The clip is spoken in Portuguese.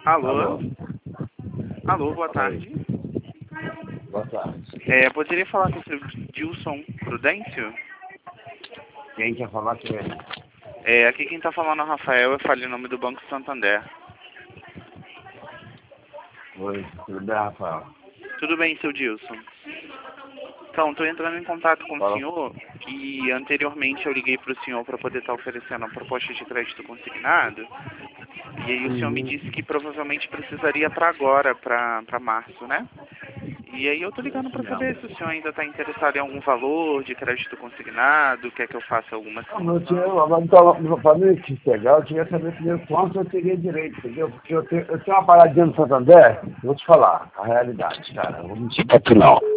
Alô? Alô? Alô, boa tarde. Boa tarde. Poderia falar com o seu Dilson Prudêncio? Quem quer falar com ele? Aqui quem tá falando é o Rafael, eu falei o nome do Banco Santander. Oi, tudo bem, Rafael? Tudo bem, seu Dilson? Então, tô entrando em contato com o Fala. senhor e anteriormente eu liguei para o senhor para poder estar oferecendo a proposta de crédito consignado. E aí o senhor me disse que provavelmente precisaria para agora, para março, né? E aí eu tô ligando para saber se o senhor ainda está interessado em algum valor de crédito consignado, quer que eu faça alguma Não, eu tinha, simulação. agora então, para mim te pegar, eu queria saber primeiro quanto eu teria direito, entendeu? Porque eu tenho uma paradinha no Santander, vou te falar a realidade, cara, eu vou mentir aqui não.